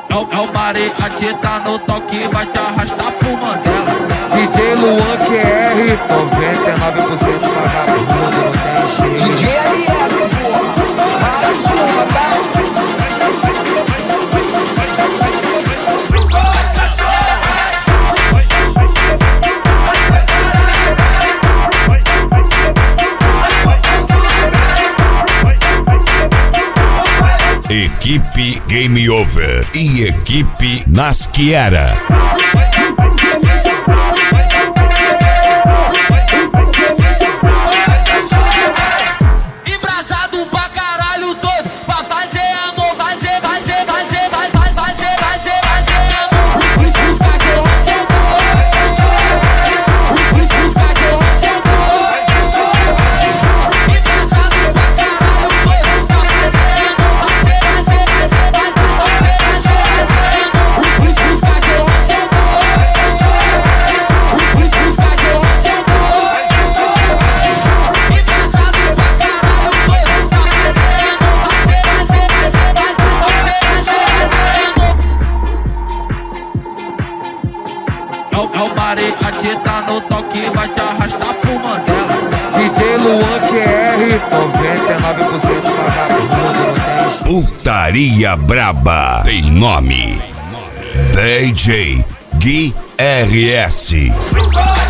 É o Mariachi, tá no toque, vai te arrastar pro Mandela. DJ Luan QR, 99% vagabundo, não tem jeito. DJ LS, porra, mais uma, tá? Equipe Game Over e equipe Nasciera. Embrasado pra caralho todo, pra fazer amor, fazer amor. Os cachorros chegou, os cachorros chegou. Embrasado pra caralho todo, pra fazer amor, fazer amor. Os cachorros chegou, os cachorros chegou. Embrasado pra caralho todo, pra fazer amor, É o Mariachi, tá no toque, vai te arrastar pro Mandela. DJ Luan QR, 99% vagabundo, não tem jeito. Putaria braba tem nome. DJ Gui RS.